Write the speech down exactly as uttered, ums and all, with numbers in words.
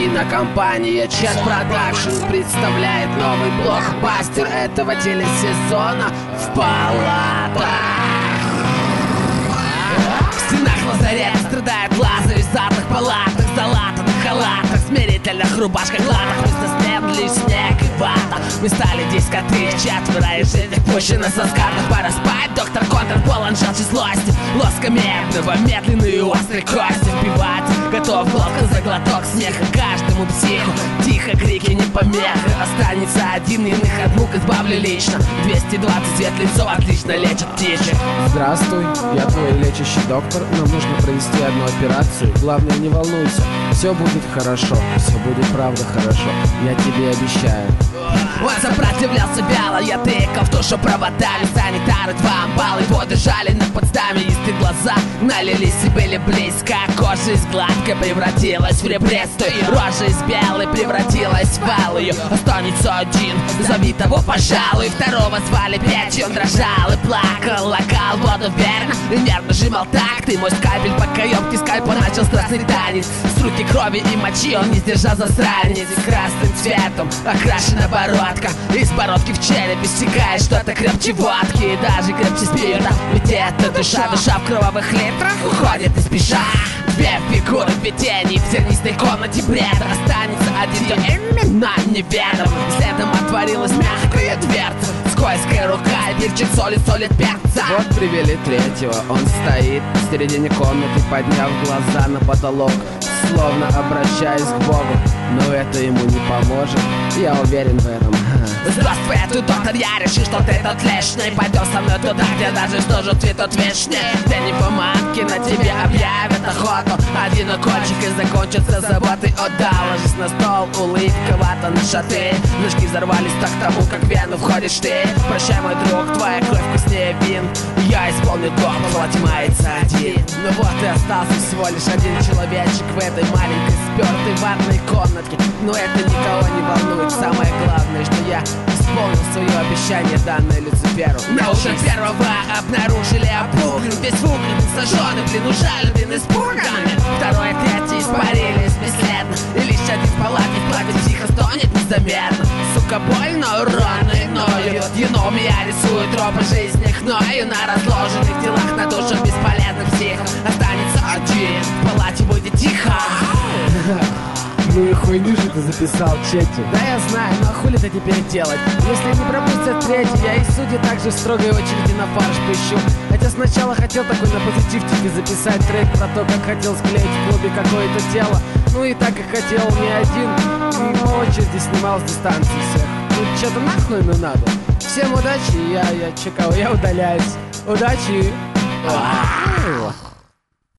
Кинокомпания Чат Продакшн представляет новый блокбастер этого телесезона «В палатах». В стенах лазарета страдают лазы в затых палатах, залатанных халатах, смирительных рубашках, латах. Вместо Стэнли снег и вата. Мы стали дискоты, четверо из жизненных пущено со скатов. Пора спать, доктор Контр полон желчи злости, лоска медного, медленные и острые кости. Вбивать готов глотка за глоток смеха каждому психу. Тихо, крики не помеха. Останется один, иных от мук избавлю лично. двести двадцать цвет лицо отлично лечит птичек. Здравствуй, я твой лечащий доктор. Нам нужно провести одну операцию. Главное, не волнуйся, все будет хорошо. Все будет правда хорошо, я тебе обещаю. Он сопротивлялся вяло, я тыкал в тушу проводами. Санитары два амбалы подержали на подстаме. Истые глаза налились и были близко. Кожа из гладкой превратилась в ребристую, рожа из белой превратилась в алую. Останется один, зови того, пожалуй. Второго звали Петей, он дрожал и плакал. Локал воду верно и нервно сжимал так. Ты мой скальпель по каемке скальпа начал страстный танец. С руки крови и мочи он не сдержал засранец. Красным цветом окрашена бородка, из бородки в черепе стекает что-то крепче водки. И даже крепче спирта, ведь это душа. Душа в кровавых литрах уходит и спеша. Две фигуры в видении, в зернистой комнате бред. Останется один, кто именно неведом. Следом отворилась мягкая дверца, скользкая рука, вирчит соли, солит перца. Вот привели третьего, он стоит в середине комнаты, подняв глаза на потолок, словно обращаясь к Богу. Но это ему не поможет, я уверен в этом. Здравствуй, я тут доктор, я решил, что ты тот лишний. Пойдем со мной туда, где даже что цветут вишни. Где не помадки, на тебе объявят охоту. Один укольчик и закончится заботой. Отдал, ложись на стол, улыбка, вата на шаты. Ножки взорвались так тому, как в вену входишь ты. Прощай, мой друг, твоя кровь вкуснее вин. Я исполню дом, плоть мается один. Ну вот и остался всего лишь один человечек в этой маленькой спертой ванной комнатке. Но это никого не волнует. Самое главное, что я исполнил свое обещание, данное Люциферу. На утро первого обнаружили обуглен, весь в углен, сожженный, блин, ужален, испуганный. Второй и третий испарились бесследно, и лишь один в палате в платье тихо стонет незаметно. Сука, больно, урона и ноют. Еном я рисую тропы жизни хною. На разложенных делах, на душах бесполезных психов останется один, в палате будет тихо. Ну и хуйню же ты записал, Четти. Да я знаю, но хули это теперь делать? Если не пропустят третий, я и судьи также в строгой очереди на фарш пущу. Хотя сначала хотел такой на позитивчике записать трек про то, как хотел склеить в клубе какое-то тело. Ну и так как хотел не один, и по очереди снимал с дистанции всех. Ну что-то нахуй ну надо. Всем удачи, я, я чекал, я удаляюсь. Удачи!